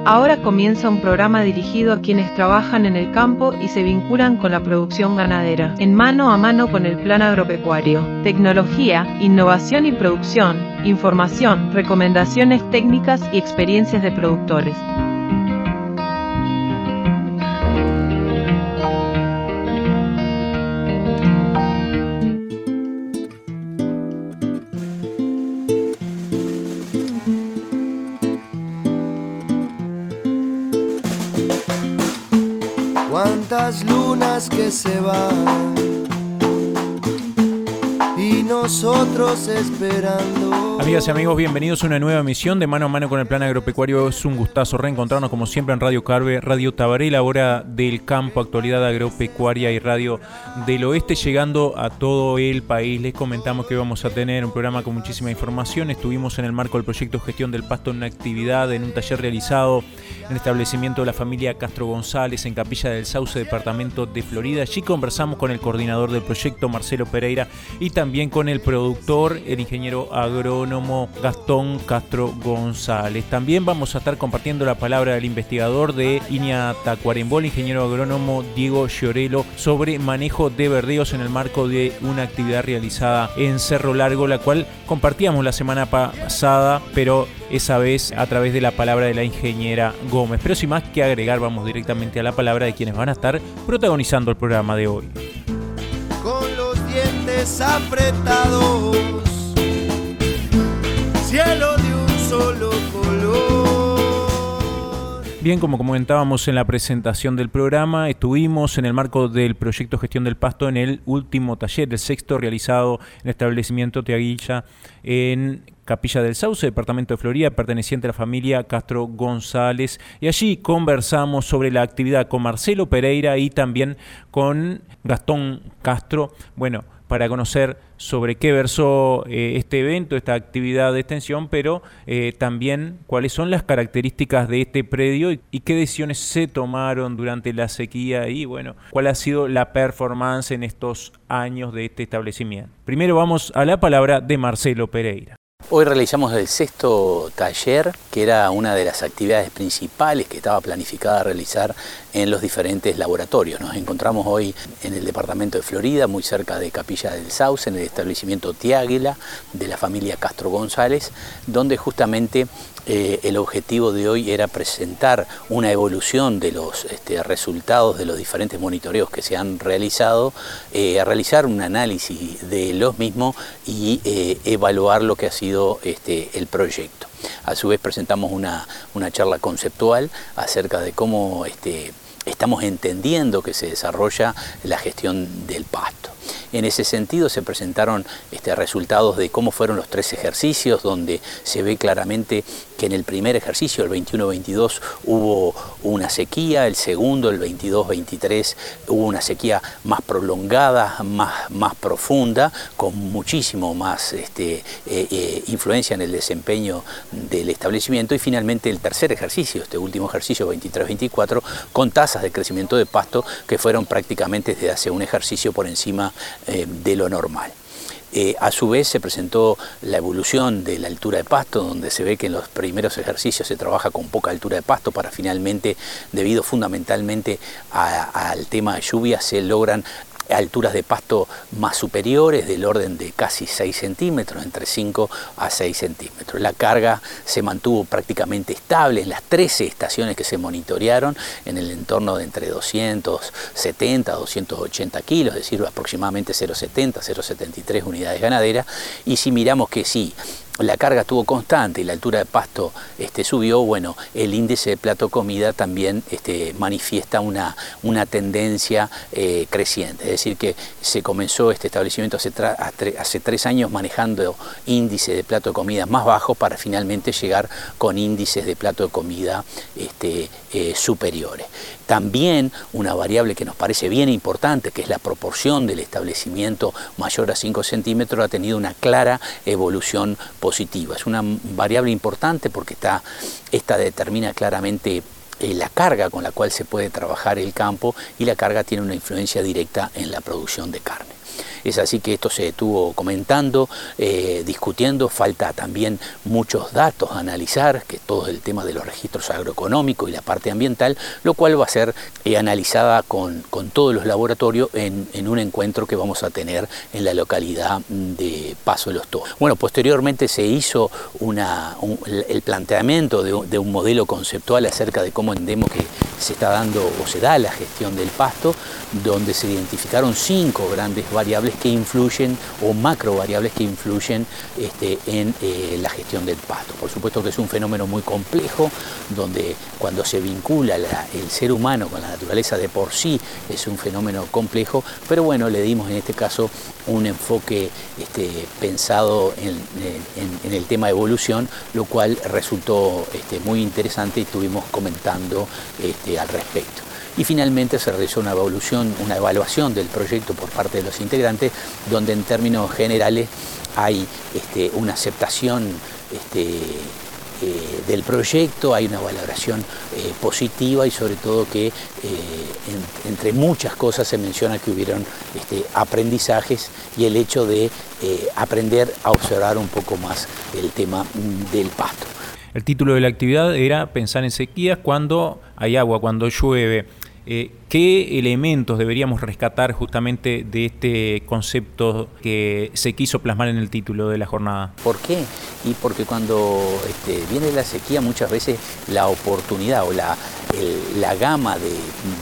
Ahora comienza un programa dirigido a quienes trabajan en el campo y se vinculan con la producción ganadera, en mano a mano con el plan agropecuario. Tecnología, innovación y producción, información, recomendaciones técnicas y experiencias de productores. Cuántas lunas que se van y nosotros esperando. Amigas y amigos, bienvenidos a una nueva emisión de Mano a Mano con el Plan Agropecuario. Es un gustazo reencontrarnos como siempre en Radio Carve, Radio Tabaré, la hora del campo, actualidad agropecuaria y radio del oeste, llegando a todo el país. Les comentamos que vamos a tener un programa con muchísima información. Estuvimos en el marco del proyecto Gestión del Pasto en una actividad, en un taller realizado en el establecimiento de la familia Castro González en Capilla del Sauce, departamento de Florida. Allí conversamos con el coordinador del proyecto, Marcelo Pereira, y también con el productor, el ingeniero agrónomo Gastón Castro González. También vamos a estar compartiendo la palabra del investigador de INEA Tacuarembó, el ingeniero agrónomo Diego Llorelo, sobre manejo de verdeos en el marco de una actividad realizada en Cerro Largo, la cual compartíamos la semana pasada, pero esa vez a través de la palabra de la ingeniera Gómez. Pero sin más que agregar, vamos directamente a la palabra de quienes van a estar protagonizando el programa de hoy. Con los dientes apretados, cielo de un solo color. Bien, como comentábamos en la presentación del programa, estuvimos en el marco del proyecto Gestión del Pasto en el último taller, el sexto, realizado en el establecimiento Teaguilla en Capilla del Sauce, departamento de Florida, perteneciente a la familia Castro González. Y allí conversamos sobre la actividad con Marcelo Pereira y también con Gastón Castro, para conocer sobre qué versó este evento, esta actividad de extensión, pero también cuáles son las características de este predio y qué decisiones se tomaron durante la sequía y cuál ha sido la performance en estos años de este establecimiento. Primero vamos a la palabra de Marcelo Pereira. Hoy realizamos el sexto taller, que era una de las actividades principales que estaba planificada a realizar en los diferentes laboratorios. Nos encontramos hoy en el departamento de Florida, muy cerca de Capilla del Sauce, en el establecimiento Teaguilla de la familia Castro González, donde justamente el objetivo de hoy era presentar una evolución de los resultados de los diferentes monitoreos que se han realizado, realizar un análisis de los mismos y evaluar lo que ha sido el proyecto. A su vez presentamos una charla conceptual acerca de cómo estamos entendiendo que se desarrolla la gestión del pasto. En ese sentido se presentaron resultados de cómo fueron los 3 ejercicios, donde se ve claramente que en el primer ejercicio, el 21-22, hubo una sequía, el segundo, el 22-23, hubo una sequía más prolongada, más profunda, con muchísimo más influencia en el desempeño del establecimiento, y finalmente el tercer ejercicio, este último ejercicio, 23-24, con tasas de crecimiento de pasto que fueron prácticamente desde hace un ejercicio por encima de lo normal. A su vez se presentó la evolución de la altura de pasto, donde se ve que en los primeros ejercicios se trabaja con poca altura de pasto para finalmente, debido fundamentalmente al tema de lluvia, se logran alturas de pasto más superiores, del orden de casi 6 centímetros, entre 5 a 6 centímetros. La carga se mantuvo prácticamente estable en las 13 estaciones que se monitorearon, en el entorno de entre 270 a 280 kilos, es decir, aproximadamente 0,70, 0,73 unidades ganaderas. Y si miramos que sí, la carga estuvo constante y la altura de pasto subió, el índice de plato comida también manifiesta una tendencia creciente. Es decir, que se comenzó este establecimiento hace 3 años manejando índices de plato de comida más bajos para finalmente llegar con índices de plato de comida superiores. También una variable que nos parece bien importante, que es la proporción del establecimiento mayor a 5 centímetros, ha tenido una clara evolución positiva. Es una variable importante porque esta determina claramente la carga con la cual se puede trabajar el campo, y la carga tiene una influencia directa en la producción de carne. Es así que esto se estuvo comentando, discutiendo, falta también muchos datos a analizar, que todo el tema de los registros agroeconómicos y la parte ambiental, lo cual va a ser analizada con todos los laboratorios en un encuentro que vamos a tener en la localidad de Paso de los Tobos. Bueno, posteriormente se hizo el planteamiento de un modelo conceptual acerca de cómo entendemos que se está dando o se da la gestión del pasto, donde se identificaron 5 grandes variables que influyen o macro variables que influyen en la gestión del pasto. Por supuesto que es un fenómeno muy complejo, donde cuando se vincula el ser humano con la naturaleza de por sí es un fenómeno complejo, pero bueno, le dimos en este caso un enfoque pensado en el tema de evolución, lo cual resultó muy interesante y estuvimos comentando al respecto. Y finalmente se realizó una evaluación del proyecto por parte de los integrantes, donde en términos generales hay una aceptación del proyecto, hay una valoración positiva y sobre todo que entre muchas cosas se menciona que hubieron aprendizajes y el hecho de aprender a observar un poco más el tema del pasto. El título de la actividad era pensar en sequías cuando hay agua, cuando llueve. ¿Qué elementos deberíamos rescatar justamente de este concepto que se quiso plasmar en el título de la jornada? ¿Por qué? Y porque cuando viene la sequía muchas veces la oportunidad o la gama de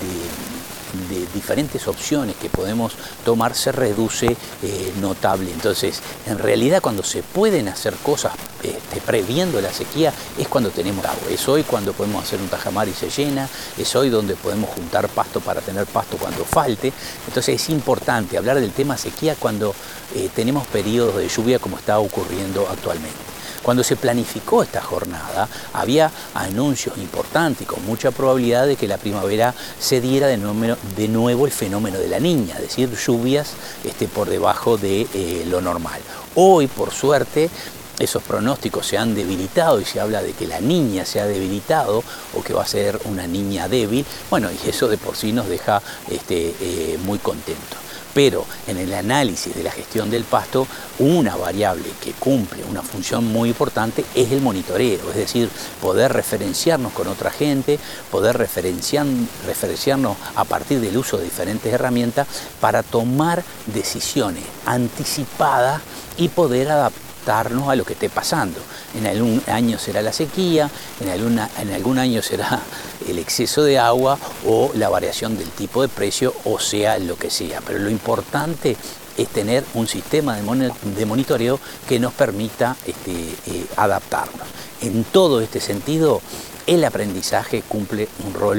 diferentes opciones que podemos tomar se reduce notable. Entonces, en realidad cuando se pueden hacer cosas previendo la sequía es cuando tenemos agua. Es hoy cuando podemos hacer un tajamar y se llena, es hoy donde podemos juntar pasto para tener pasto cuando falte. Entonces es importante hablar del tema sequía cuando tenemos periodos de lluvia como está ocurriendo actualmente. Cuando se planificó esta jornada, había anuncios importantes y con mucha probabilidad de que la primavera se diera de nuevo el fenómeno de la Niña, es decir, lluvias por debajo de lo normal. Hoy, por suerte, esos pronósticos se han debilitado y se habla de que la Niña se ha debilitado o que va a ser una niña débil. Bueno, y eso de por sí nos deja muy contentos. Pero en el análisis de la gestión del pasto, una variable que cumple una función muy importante es el monitoreo, es decir, poder referenciarnos con otra gente, poder referenciarnos a partir del uso de diferentes herramientas para tomar decisiones anticipadas y poder adaptarnos a lo que esté pasando. En algún año será la sequía, en algún año será el exceso de agua o la variación del tipo de precio, o sea lo que sea. Pero lo importante es tener un sistema de monitoreo que nos permita adaptarnos. En todo este sentido, el aprendizaje cumple un rol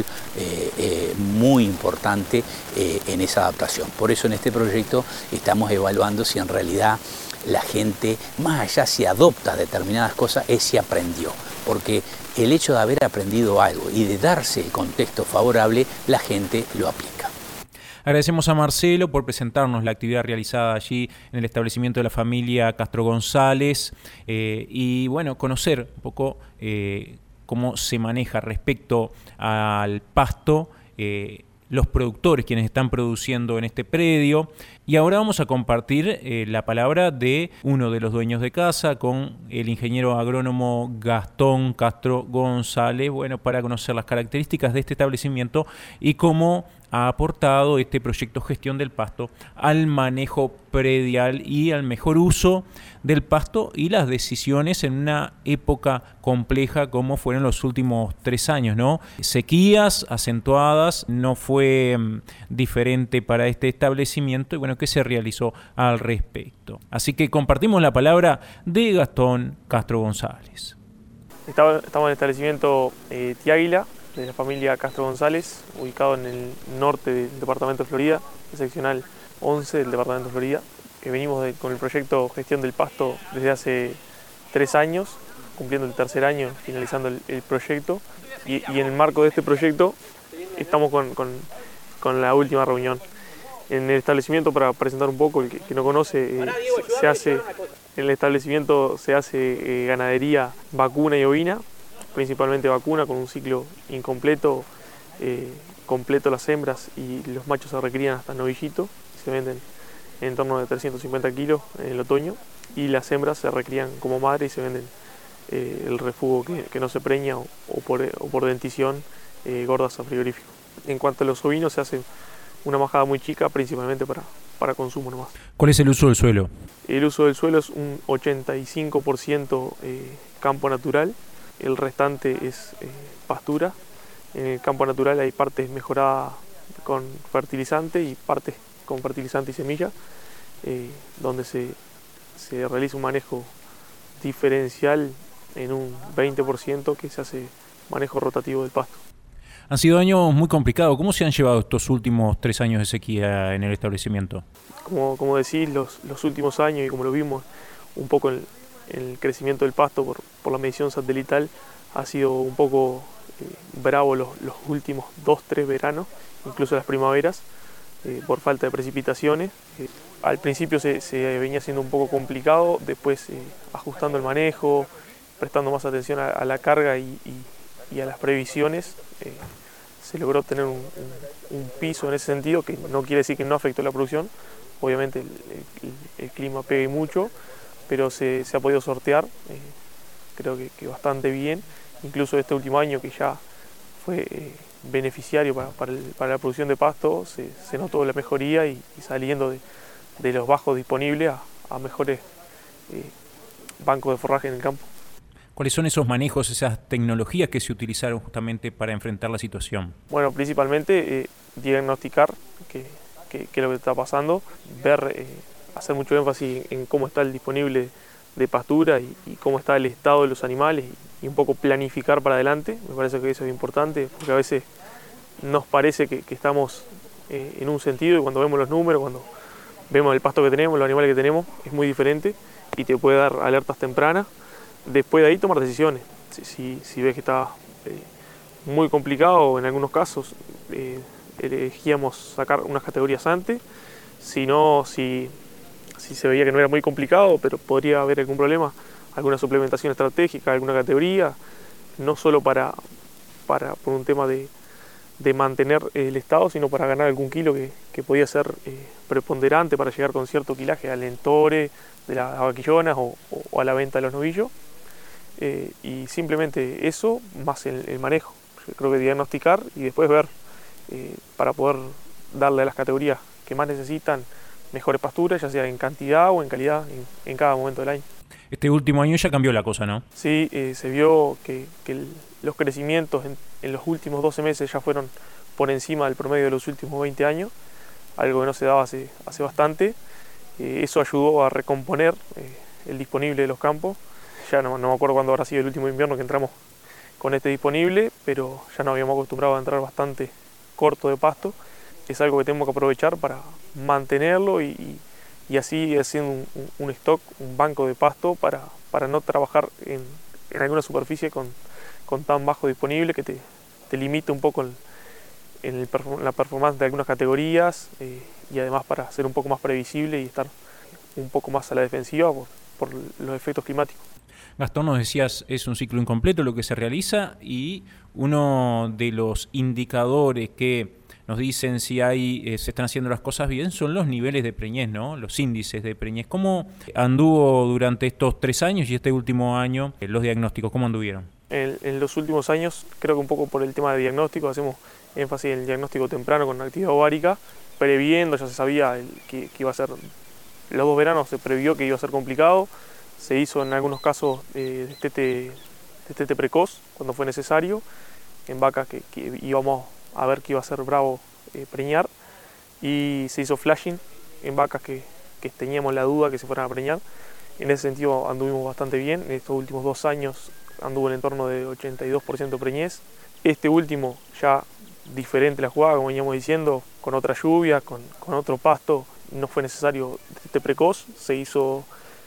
muy importante en esa adaptación. Por eso en este proyecto estamos evaluando si en realidad la gente, más allá si adopta determinadas cosas, es si aprendió. Porque el hecho de haber aprendido algo y de darse el contexto favorable, la gente lo aplica. Agradecemos a Marcelo por presentarnos la actividad realizada allí en el establecimiento de la familia Castro González y bueno, conocer un poco cómo se maneja respecto al pasto, los productores, quienes están produciendo en este predio. Y ahora vamos a compartir la palabra de uno de los dueños de casa con el ingeniero agrónomo Gastón Castro González, bueno, para conocer las características de este establecimiento y cómo ha aportado este proyecto Gestión del Pasto al manejo predial y al mejor uso del pasto y las decisiones en una época compleja como fueron los últimos 3 años, ¿no? Sequías acentuadas, no fue diferente para este establecimiento y bueno, ¿qué se realizó al respecto? Así que compartimos la palabra de Gastón Castro González. Estamos en el establecimiento Tiáguila, de la familia Castro González, ubicado en el norte del departamento de Florida, el seccional 11 del departamento de Florida. Venimos con el proyecto Gestión del Pasto desde hace 3 años, cumpliendo el 3er año, finalizando el proyecto. Y en el marco de este proyecto estamos con la última reunión. En el establecimiento, para presentar un poco, el que no conoce, en el establecimiento se hace ganadería vacuna y ovina, principalmente vacuna con un ciclo incompleto, completo las hembras y los machos se recrían hasta novillito, se venden en torno de 350 kilos en el otoño, y las hembras se recrían como madre y se venden el refugo que no se preña o por dentición, gordas a frigorífico. En cuanto a los ovinos, se hace una majada muy chica, principalmente para consumo nomás. ¿Cuál es el uso del suelo? El uso del suelo es un 85% campo natural, el restante es pastura. En el campo natural hay partes mejoradas con fertilizante y partes con fertilizante y semilla, donde se realiza un manejo diferencial en un 20% que se hace manejo rotativo del pasto. Han sido años muy complicados. ¿Cómo se han llevado estos últimos 3 años de sequía en el establecimiento? Como decís, los últimos años, y como lo vimos un poco en el crecimiento del pasto por la medición satelital, ha sido un poco bravo los últimos 2-3 veranos, incluso las primaveras, por falta de precipitaciones. Al principio se venía siendo un poco complicado, después ajustando el manejo, prestando más atención a la carga y a las previsiones, se logró tener un piso en ese sentido, que no quiere decir que no afectó la producción. Obviamente el clima pega y mucho, pero se ha podido sortear, creo que bastante bien. Incluso este último año, que ya fue beneficiario para la producción de pasto, se notó la mejoría y saliendo de los bajos disponibles a mejores bancos de forraje en el campo. ¿Cuáles son esos manejos, esas tecnologías que se utilizaron justamente para enfrentar la situación? Bueno, principalmente diagnosticar qué es lo que está pasando, ver, hacer mucho énfasis en cómo está el disponible de pastura y cómo está el estado de los animales, y un poco planificar para adelante. Me parece que eso es importante, porque a veces nos parece que estamos en un sentido, y cuando vemos los números, cuando vemos el pasto que tenemos, los animales que tenemos, es muy diferente y te puede dar alertas tempranas. Después de ahí tomar decisiones. Si ves que está muy complicado, en algunos casos elegíamos sacar unas categorías antes. Si se veía que no era muy complicado, pero podría haber algún problema, alguna suplementación estratégica, alguna categoría, no solo por un tema de mantener el estado, sino para ganar algún kilo que podía ser preponderante para llegar con cierto quilaje al entore de las vaquillonas o a la venta de los novillos. Y simplemente eso, más el manejo. Yo creo que diagnosticar y después ver para poder darle a las categorías que más necesitan mejores pasturas, ya sea en cantidad o en calidad, en cada momento del año. Este último año ya cambió la cosa, ¿no? Sí, se vio que los crecimientos en los últimos 12 meses ya fueron por encima del promedio de los últimos 20 años, algo que no se daba hace bastante. Eso ayudó a recomponer el disponible de los campos. Ya no me acuerdo cuándo habrá sido el último invierno que entramos con este disponible, pero ya nos habíamos acostumbrado a entrar bastante corto de pasto. Es algo que tenemos que aprovechar para mantenerlo y así haciendo un stock, un banco de pasto para no trabajar en alguna superficie con tan bajo disponible que te limite un poco en la performance de algunas categorías, y además para ser un poco más previsible y estar un poco más a la defensiva por los efectos climáticos. Gastón, nos decías, es un ciclo incompleto lo que se realiza, y uno de los indicadores que nos dicen si se están haciendo las cosas bien son los niveles de preñez, ¿no? Los índices de preñez. ¿Cómo anduvo durante estos 3 años y este último año los diagnósticos? ¿Cómo anduvieron? En los últimos años, creo que un poco por el tema de diagnóstico, hacemos énfasis en el diagnóstico temprano con actividad ovárica, previendo, ya se sabía que iba a ser, los 2 veranos se previó que iba a ser complicado. Se hizo en algunos casos destete precoz cuando fue necesario, en vacas que íbamos a ver que iba a ser bravo preñar, y se hizo flashing en vacas que teníamos la duda que se fueran a preñar. En ese sentido anduvimos bastante bien. En estos últimos 2 años anduvo en el entorno de 82% preñez. Este último ya diferente la jugada, como veníamos diciendo, con otra lluvia, con otro pasto, no fue necesario destete precoz, se hizo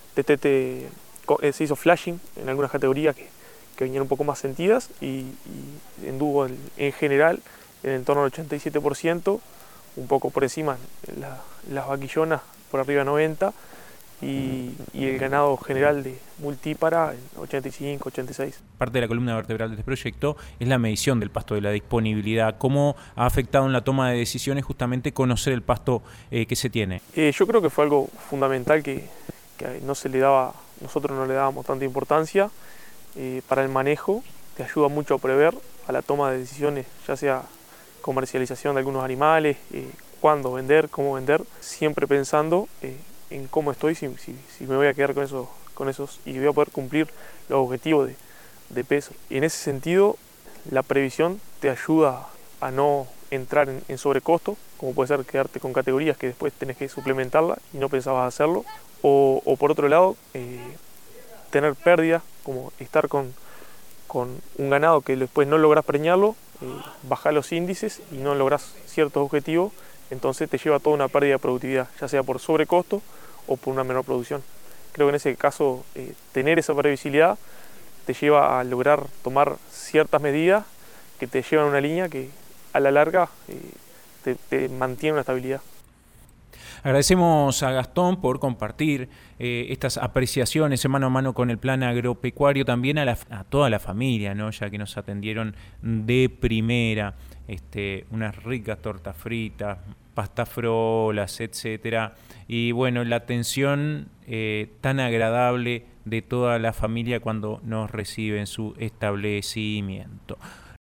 flashing en algunas categorías que venían un poco más sentidas, y anduvo en general en el entorno del 87%, un poco por encima las vaquillonas por arriba de 90%, y el ganado general de multípara en 85, 86. Parte de la columna vertebral de este proyecto es la medición del pasto, de la disponibilidad. ¿Cómo ha afectado en la toma de decisiones justamente conocer el pasto que se tiene? Yo creo que fue algo fundamental que nosotros no le dábamos tanta importancia para el manejo. Te ayuda mucho a prever a la toma de decisiones, ya sea comercialización de algunos animales, cuándo vender, cómo vender, siempre pensando en cómo estoy, si me voy a quedar con esos y voy a poder cumplir los objetivos de peso. Y en ese sentido, la previsión te ayuda a no entrar en sobrecosto, como puede ser quedarte con categorías que después tenés que suplementarla y no pensabas hacerlo, o por otro lado, tener pérdidas, como estar con un ganado que después no lográs preñarlo, bajar los índices y no lográs ciertos objetivos, entonces te lleva toda una pérdida de productividad, ya sea por sobrecosto o por una menor producción. Creo que en ese caso tener esa previsibilidad te lleva a lograr tomar ciertas medidas que te llevan a una línea que a la larga te mantiene una estabilidad. Agradecemos a Gastón por compartir estas apreciaciones en mano a mano con el plan agropecuario, también a toda la familia, ¿no? Ya que nos atendieron de primera, unas ricas tortas fritas, pastafrolas, etcétera. Y bueno, la atención tan agradable de toda la familia cuando nos recibe en su establecimiento.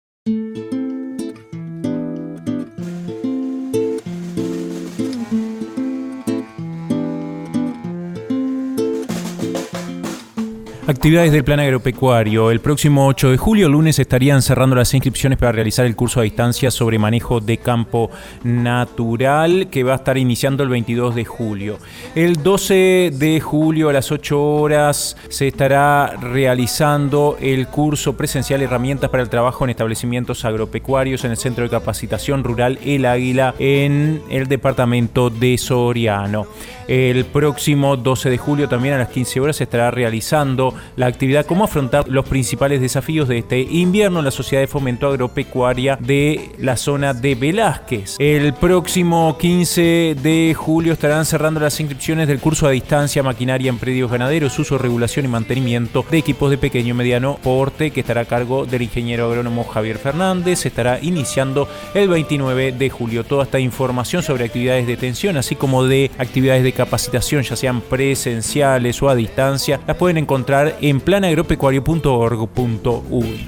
Actividades del plan agropecuario. El próximo 8 de julio, lunes, estarían cerrando las inscripciones para realizar el curso a distancia sobre manejo de campo natural, que va a estar iniciando el 22 de julio. El 12 de julio a las 8 horas se estará realizando el curso presencial Herramientas para el trabajo en establecimientos agropecuarios en el Centro de Capacitación Rural El Águila en el departamento de Soriano. El próximo 12 de julio también a las 15 horas se estará realizando la actividad Cómo afrontar los principales desafíos de este invierno en la Sociedad de Fomento Agropecuaria de la zona de Velázquez. El próximo 15 de julio estarán cerrando las inscripciones del curso a distancia Maquinaria en Predios Ganaderos, Uso, Regulación y Mantenimiento de Equipos de Pequeño y Mediano Porte, que estará a cargo del ingeniero agrónomo Javier Fernández. Se estará iniciando el 29 de julio. Toda esta información sobre actividades de atención, así como de actividades de capacitación, ya sean presenciales o a distancia, las pueden encontrar en planagropecuario.org.uy.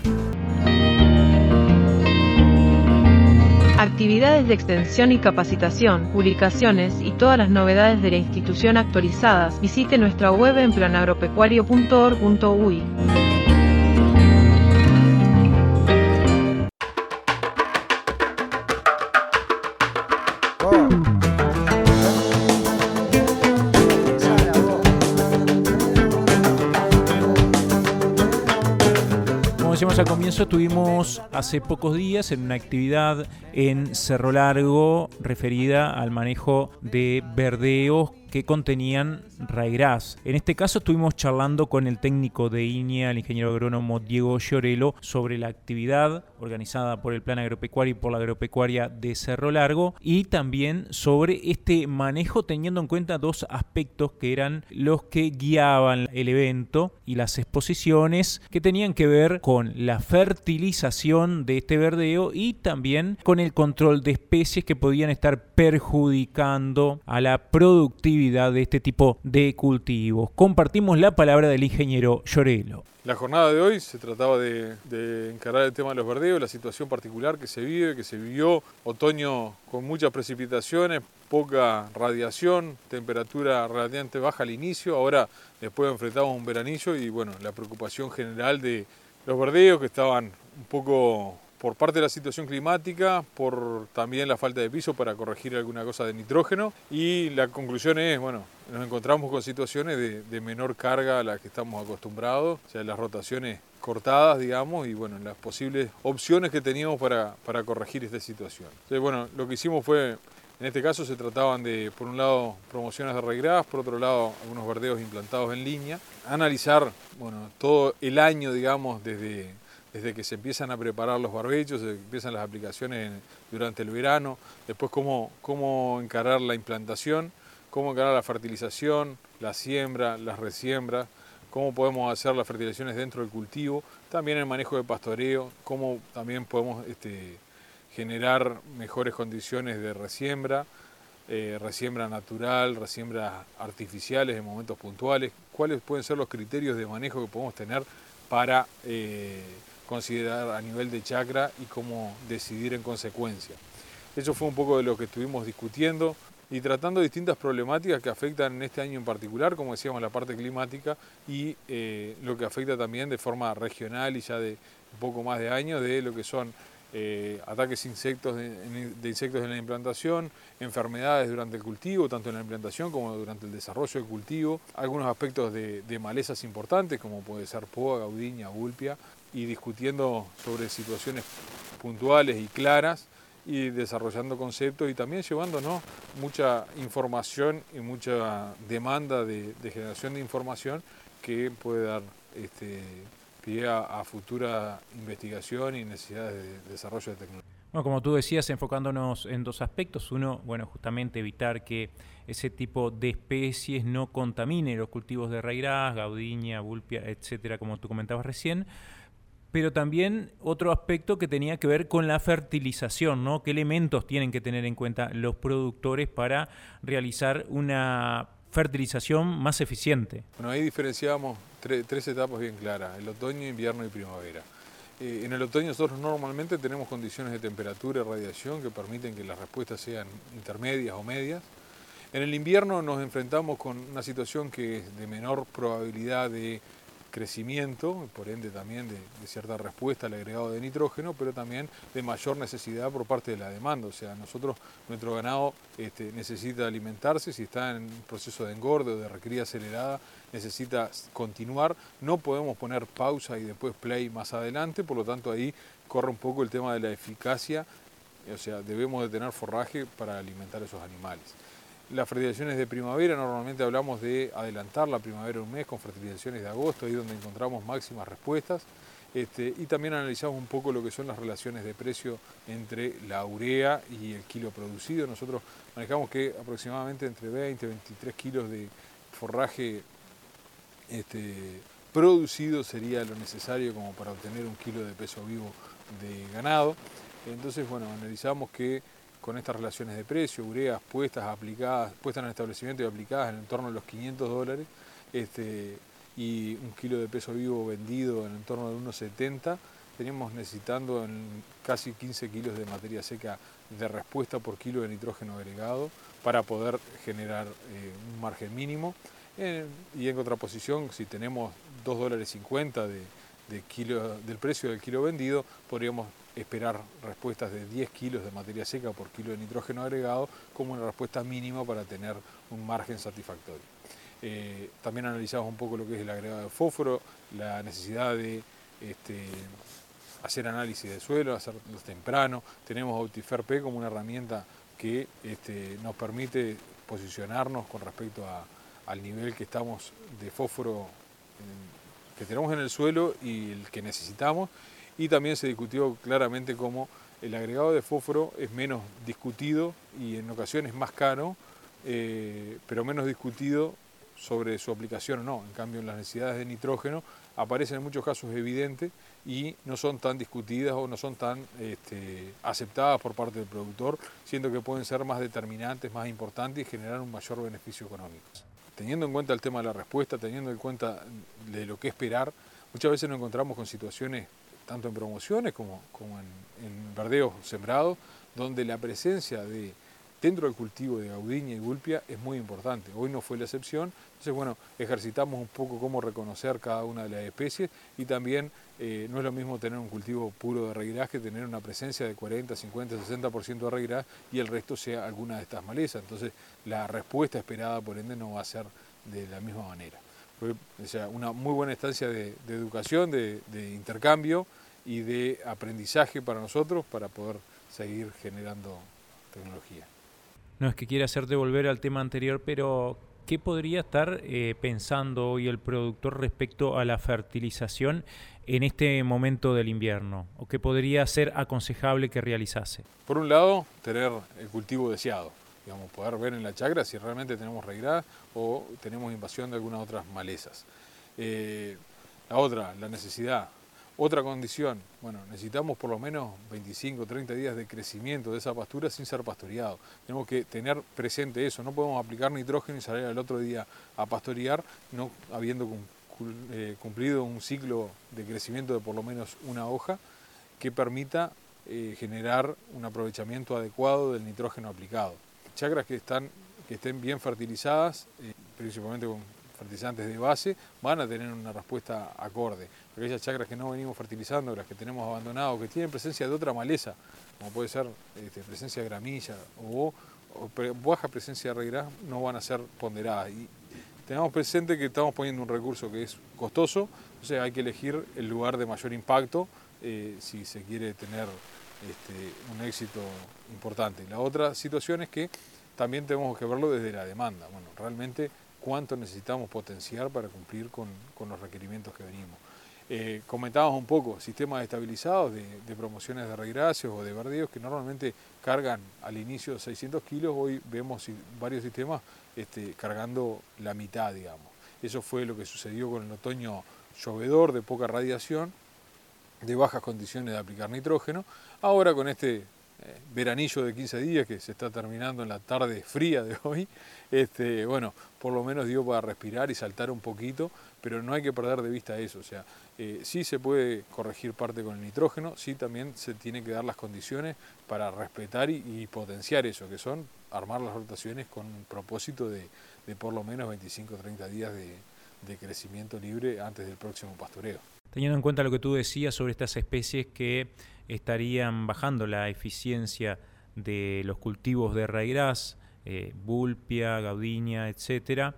Actividades de extensión y capacitación, publicaciones y todas las novedades de la institución actualizadas, visite nuestra web en planagropecuario.org.uy. Al comienzo estuvimos hace pocos días en una actividad en Cerro Largo referida al manejo de verdeos que contenían raigras. En este caso estuvimos charlando con el técnico de INEA, el ingeniero agrónomo Diego Llorelo, sobre la actividad organizada por el Plan Agropecuario y por la Agropecuaria de Cerro Largo, y también sobre este manejo teniendo en cuenta dos aspectos que eran los que guiaban el evento y las exposiciones, que tenían que ver con la fertilización de este verdeo y también con el control de especies que podían estar perjudicando a la productividad de este tipo de cultivos. Compartimos la palabra del ingeniero Llorelo. La jornada de hoy se trataba de encarar el tema de los verdeos, la situación particular que se vivió, otoño con muchas precipitaciones, poca radiación, temperatura relativamente baja al inicio, ahora después enfrentamos un veranillo y bueno, la preocupación general de los verdeos que estaban un poco por parte de la situación climática, por también la falta de piso para corregir alguna cosa de nitrógeno, y la conclusión es, bueno, nos encontramos con situaciones de menor carga a las que estamos acostumbrados, o sea, las rotaciones cortadas, digamos, y bueno, las posibles opciones que teníamos para corregir esta situación. Entonces, bueno, lo que hicimos fue, en este caso se trataban de, por un lado, promociones de raigras, por otro lado, algunos verdeos implantados en línea, analizar, bueno, todo el año, digamos, desde que se empiezan a preparar los barbechos, desde que empiezan las aplicaciones durante el verano, después cómo encarar la implantación, cómo encarar la fertilización, la siembra, las resiembras, cómo podemos hacer las fertilizaciones dentro del cultivo, también el manejo de pastoreo, cómo también podemos generar mejores condiciones de resiembra, resiembra natural, resiembras artificiales en momentos puntuales, cuáles pueden ser los criterios de manejo que podemos tener para considerar a nivel de chacra y cómo decidir en consecuencia. Eso fue un poco de lo que estuvimos discutiendo y tratando distintas problemáticas que afectan en este año en particular, como decíamos, la parte climática y lo que afecta también de forma regional y ya de un poco más de años de lo que son ataques de insectos en la implantación, enfermedades durante el cultivo, tanto en la implantación como durante el desarrollo del cultivo, algunos aspectos de malezas importantes como puede ser poa, gaudiña, vulpia, y discutiendo sobre situaciones puntuales y claras y desarrollando conceptos y también llevándonos mucha información y mucha demanda de generación de información que puede dar pie a futura investigación y necesidades de desarrollo de tecnología. Bueno, como tú decías, enfocándonos en dos aspectos. Uno, bueno, justamente evitar que ese tipo de especies no contamine los cultivos de raíz, gaudiña, vulpia, etcétera, como tú comentabas recién. Pero también otro aspecto que tenía que ver con la fertilización, ¿no? ¿Qué elementos tienen que tener en cuenta los productores para realizar una fertilización más eficiente? Bueno, ahí diferenciamos tres etapas bien claras, el otoño, invierno y primavera. En el otoño nosotros normalmente tenemos condiciones de temperatura y radiación que permiten que las respuestas sean intermedias o medias. En el invierno nos enfrentamos con una situación que es de menor probabilidad de crecimiento, por ende también de cierta respuesta al agregado de nitrógeno, pero también de mayor necesidad por parte de la demanda. O sea, nuestro ganado necesita alimentarse, si está en un proceso de engorde o de recría acelerada, necesita continuar. No podemos poner pausa y después play más adelante, por lo tanto ahí corre un poco el tema de la eficacia, o sea, debemos de tener forraje para alimentar a esos animales. Las fertilizaciones de primavera, normalmente hablamos de adelantar la primavera un mes con fertilizaciones de agosto, ahí donde encontramos máximas respuestas. Y también analizamos un poco lo que son las relaciones de precio entre la urea y el kilo producido. Nosotros manejamos que aproximadamente entre 20 y 23 kilos de forraje producido sería lo necesario como para obtener un kilo de peso vivo de ganado. Entonces, bueno, analizamos que con estas relaciones de precio, ureas puestas en el establecimiento y aplicadas en torno a los $500, y un kilo de peso vivo vendido en torno de unos 70, teníamos necesitando casi 15 kilos de materia seca de respuesta por kilo de nitrógeno agregado para poder generar un margen mínimo. Y en contraposición, si tenemos $2.50 del precio del kilo vendido, podríamos esperar respuestas de 10 kilos de materia seca por kilo de nitrógeno agregado como una respuesta mínima para tener un margen satisfactorio. También analizamos un poco lo que es el agregado de fósforo, la necesidad de hacer análisis de suelo, hacerlos temprano. Tenemos Autifer-P como una herramienta que nos permite posicionarnos con respecto al nivel que estamos de fósforo que tenemos en el suelo y el que necesitamos. Y también se discutió claramente cómo el agregado de fósforo es menos discutido y en ocasiones más caro, pero menos discutido sobre su aplicación o no. En cambio, las necesidades de nitrógeno aparecen en muchos casos evidentes y no son tan discutidas o no son tan aceptadas por parte del productor, siendo que pueden ser más determinantes, más importantes y generar un mayor beneficio económico. Teniendo en cuenta el tema de la respuesta, teniendo en cuenta de lo que esperar, muchas veces nos encontramos con situaciones tanto en promociones como en verdeos sembrados, donde la presencia dentro del cultivo de gaudiña y vulpia es muy importante. Hoy no fue la excepción, entonces bueno, ejercitamos un poco cómo reconocer cada una de las especies y también no es lo mismo tener un cultivo puro de raigras que tener una presencia de 40, 50, 60% de raigras y el resto sea alguna de estas malezas. Entonces la respuesta esperada por ende no va a ser de la misma manera. Fue una muy buena estancia de educación, de intercambio y de aprendizaje para nosotros para poder seguir generando tecnología. No es que quiera hacerte volver al tema anterior, pero ¿qué podría estar pensando hoy el productor respecto a la fertilización en este momento del invierno? ¿O qué podría ser aconsejable que realizase? Por un lado, tener el cultivo deseado. digamos, poder ver en la chacra si realmente tenemos raigraz o tenemos invasión de algunas otras malezas. La otra, la necesidad. Otra condición, bueno, necesitamos por lo menos 25 o 30 días de crecimiento de esa pastura sin ser pastoreado. Tenemos que tener presente eso, no podemos aplicar nitrógeno y salir al otro día a pastorear, no habiendo cumplido un ciclo de crecimiento de por lo menos una hoja que permita generar un aprovechamiento adecuado del nitrógeno aplicado. Chacras que estén bien fertilizadas, principalmente con fertilizantes de base, van a tener una respuesta acorde. Aquellas chacras que no venimos fertilizando, las que tenemos abandonadas, que tienen presencia de otra maleza, como puede ser presencia de gramilla o baja presencia de raigraz, no van a ser ponderadas. Y tenemos presente que estamos poniendo un recurso que es costoso, entonces hay que elegir el lugar de mayor impacto si se quiere tener un éxito importante. La otra situación es que también tenemos que verlo desde la demanda. Bueno, realmente cuánto necesitamos potenciar para cumplir con los requerimientos que venimos. Comentábamos un poco sistemas estabilizados de promociones de raigráceos o de verdeos que normalmente cargan al inicio 600 kilos, hoy vemos varios sistemas cargando la mitad, digamos. Eso fue lo que sucedió con el otoño llovedor, de poca radiación, de bajas condiciones de aplicar nitrógeno. Ahora con este veranillo de 15 días que se está terminando en la tarde fría de hoy, bueno, por lo menos dio para respirar y saltar un poquito, pero no hay que perder de vista eso. O sea, sí se puede corregir parte con el nitrógeno, sí también se tiene que dar las condiciones para respetar y potenciar eso, que son armar las rotaciones con un propósito de por lo menos 25 o 30 días de crecimiento libre antes del próximo pastoreo. Teniendo en cuenta lo que tú decías sobre estas especies que estarían bajando la eficiencia de los cultivos de raigraz, Vulpia, Gaudinia, etcétera,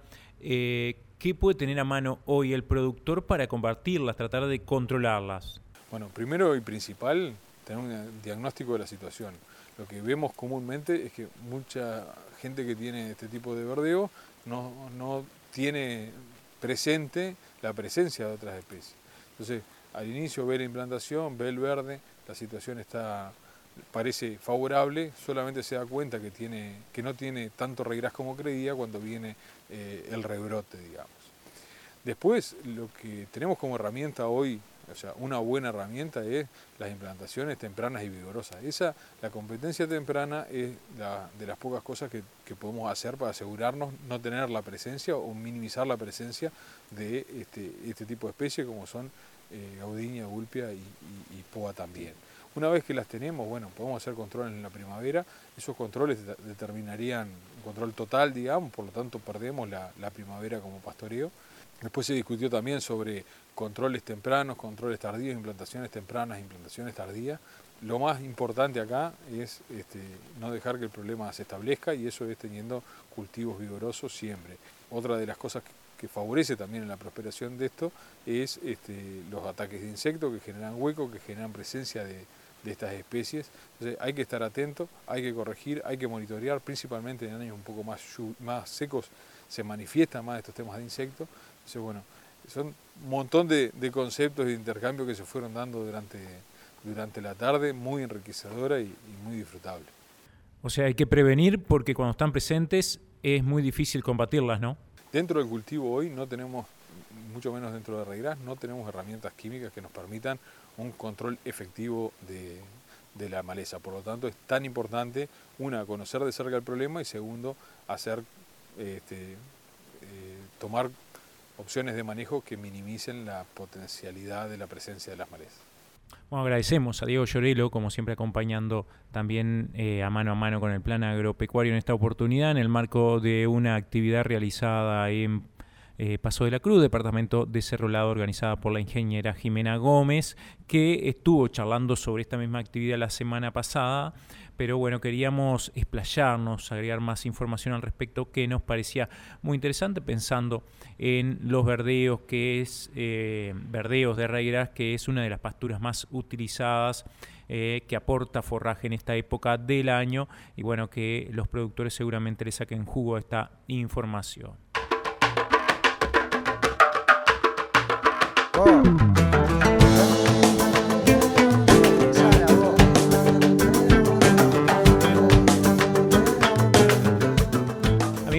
¿qué puede tener a mano hoy el productor para combatirlas, tratar de controlarlas? Bueno, primero y principal, tener un diagnóstico de la situación. Lo que vemos comúnmente es que mucha gente que tiene este tipo de verdeo no tiene presente la presencia de otras especies. Entonces, al inicio ve la implantación, ve el verde, la situación parece favorable, solamente se da cuenta que no tiene tanto raigraz como creía cuando viene el rebrote, digamos. Después, lo que tenemos como herramienta hoy, o sea, una buena herramienta es las implantaciones tempranas y vigorosas. La competencia temprana es de las pocas cosas que podemos hacer para asegurarnos no tener la presencia o minimizar la presencia de este tipo de especies como son Gaudinia, Vulpia y Poa también. Una vez que las tenemos, bueno, podemos hacer controles en la primavera, esos controles determinarían un control total, digamos, por lo tanto perdemos la primavera como pastoreo. Después se discutió también sobre controles tempranos, controles tardíos, implantaciones tempranas, implantaciones tardías. Lo más importante acá es no dejar que el problema se establezca y eso es teniendo cultivos vigorosos siempre. Otra de las cosas que favorece también en la prosperación de esto es los ataques de insectos que generan huecos, que generan presencia de estas especies. Entonces hay que estar atento, hay que corregir, hay que monitorear, principalmente en años un poco más secos se manifiestan más estos temas de insectos. Entonces, bueno, son un montón de conceptos de intercambio que se fueron dando durante la tarde, muy enriquecedora y muy disfrutable. O sea, hay que prevenir porque cuando están presentes es muy difícil combatirlas, ¿no? Dentro del cultivo hoy no tenemos, mucho menos dentro de raigraz, no tenemos herramientas químicas que nos permitan un control efectivo de la maleza. Por lo tanto, es tan importante, conocer de cerca el problema y segundo, tomar opciones de manejo que minimicen la potencialidad de la presencia de las malezas. Bueno, agradecemos a Diego Llorelo, como siempre acompañando también a mano con el Plan Agropecuario en esta oportunidad, en el marco de una actividad realizada en Paso de la Cruz, departamento de Cerro Largo, organizada por la ingeniera Jimena Gómez, que estuvo charlando sobre esta misma actividad la semana pasada, pero bueno, queríamos explayarnos, agregar más información al respecto que nos parecía muy interesante, pensando en los verdeos, verdeos de raigraz, que es una de las pasturas más utilizadas, que aporta forraje en esta época del año, y bueno, que los productores seguramente le saquen jugo a esta información.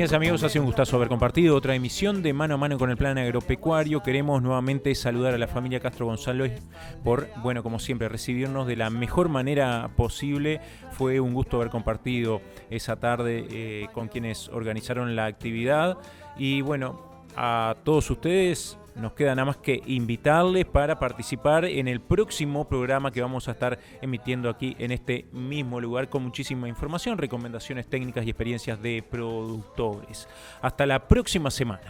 Amigas, amigos, ha sido un gustazo haber compartido otra emisión de Mano a Mano con el Plan Agropecuario. Queremos nuevamente saludar a la familia Castro González por, bueno, como siempre, recibirnos de la mejor manera posible. Fue un gusto haber compartido esa tarde con quienes organizaron la actividad. Y bueno, a todos ustedes nos queda nada más que invitarles para participar en el próximo programa que vamos a estar emitiendo aquí en este mismo lugar con muchísima información, recomendaciones técnicas y experiencias de productores. Hasta la próxima semana.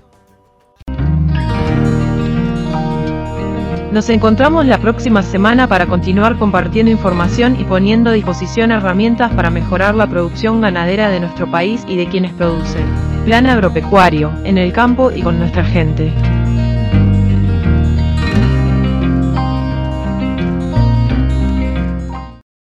Nos encontramos la próxima semana para continuar compartiendo información y poniendo a disposición herramientas para mejorar la producción ganadera de nuestro país y de quienes producen. Plan Agropecuario, en el campo y con nuestra gente.